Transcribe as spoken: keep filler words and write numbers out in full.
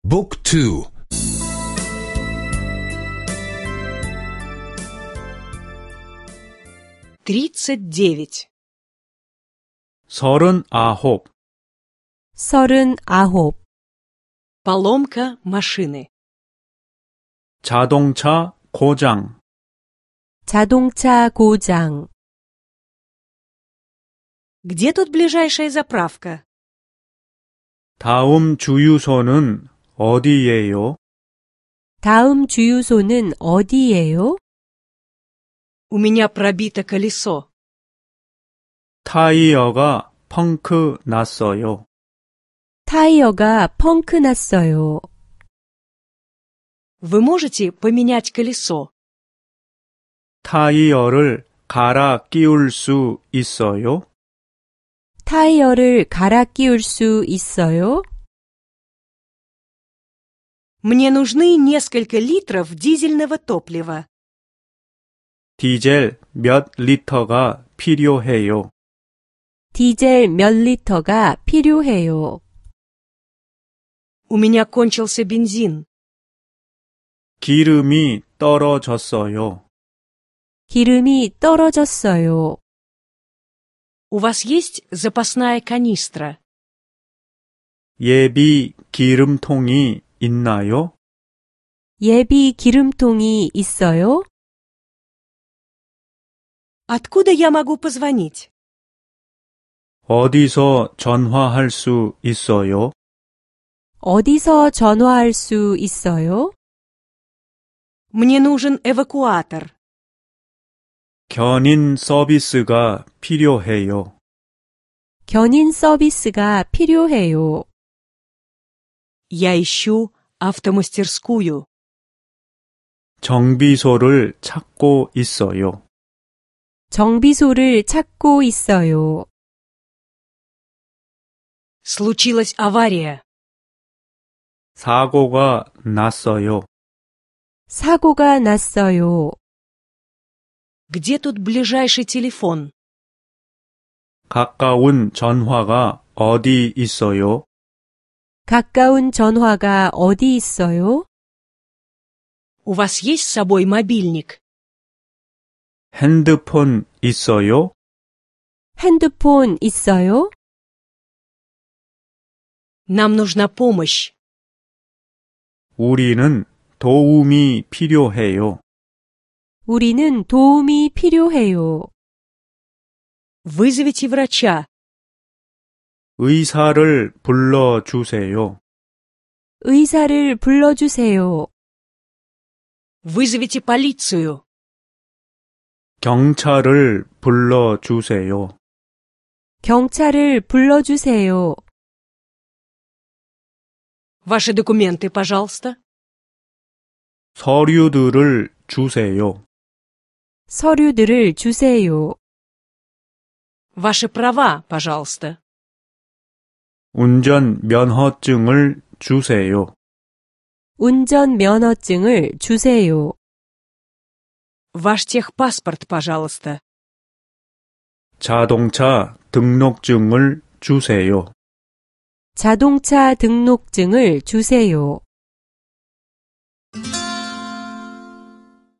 Book two. тридцать девять. 서른아홉. 서른아홉. Поломка машины. 자동차 고장. 자동차 고장. Где тут ближайшая заправка? 다음 주유소는 어디예요? 다음 주유소는 어디예요? У меня пробито колесо. 타이어가 펑크 났어요. 타이어가 펑크 났어요. Вы можете поменять колесо? 타이어를 갈아 끼울 수 있어요? 타이어를 갈아 끼울 수 있어요? Мне нужны несколько литров дизельного топлива. 디젤 몇 리터가 필요해요? 디젤 몇 리터가 필요해요. У меня кончился бензин. 기름이 떨어졌어요. 기름이 떨어졌어요. У вас есть запасная канистра? 예비 기름통이 있나요? 예비 기름통이 있어요? Откуда я могу позвонить? 어디서 전화할 수 있어요? 어디서 전화할 수 있어요? Мне нужен эвакуатор. 견인 서비스가 필요해요. 견인 서비스가 필요해요. Я ищу автомастерскую. 정비소를 찾고 있어요. 정비소를 찾고 있어요. Случилась авария. 사고가 났어요. 사고가 났어요. Где тут ближайший телефон? 가까운 전화가 어디 있어요? 가까운 전화가 어디 있어요? У вас есть с собой мобильник? 핸드폰 있어요? 핸드폰 있어요? Нам нужна помощь. 우리는 도움이 필요해요. 우리는 도움이 필요해요. Вызовите врача. 의사를 불러주세요. 의사를 불러주세요. Вызовите полицию. 경찰을 불러주세요. 경찰을 불러주세요. Ваши документы, пожалуйста. 서류들을 주세요. 서류들을 주세요. Ваши права, пожалуйста. 운전 면허증을 주세요. 운전 면허증을 주세요. Ваш техпаспорт, пожалуйста. 자동차 등록증을 주세요. 자동차 등록증을 주세요.